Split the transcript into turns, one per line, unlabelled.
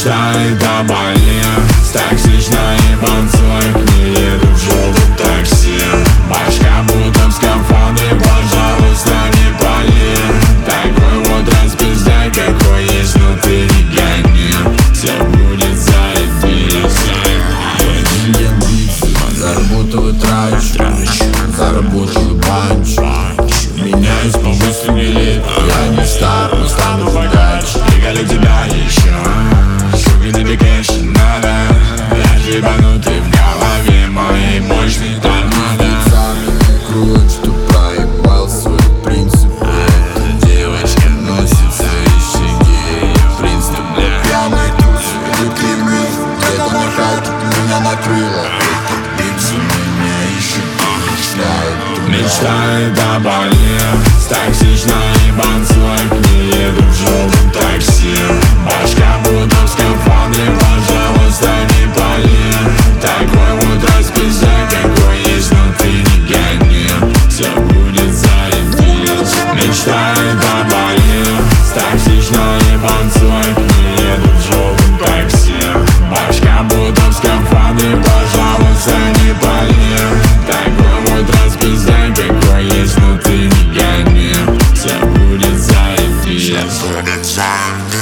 Мечтает о Бали, с токсичной ебанцой. К ней еду в желтом такси. Башка будто в скафандре, пожалуйста, не пали. Такой вот распиздай, какой есть, но ты не гони. Все будет заебись.
Заработаю трачу, заработаю банч. Меняюсь по мысли лет, я не старый, но стану удачи.
Приколю тебя еще, суки, на бекэшн надо. Я ебанутый в голове, моей мощный торнадо.
Круть, что проебал свой принцип. Эта девочка носит свои щеки. Принцип, бля, пьяный туз, идут клеймы. Где-то на хате меня накрыло. Бипси меня ищет,
мечтает о Бали, с токсичной ебанцой. К ней еду в желтом такси. Башка будто в скафандре, пожалуйста, не пали. Такой вот распиздай, какой есть, но ты не гони. Все будет заебись. Мечтает о Бали, с токсичной ебанцой. К ней еду в желтом такси. Башка будто в скафандре, пожалуйста, не пали. Такой вот распиздай, какой есть, но ты не гони. Все будет заебись.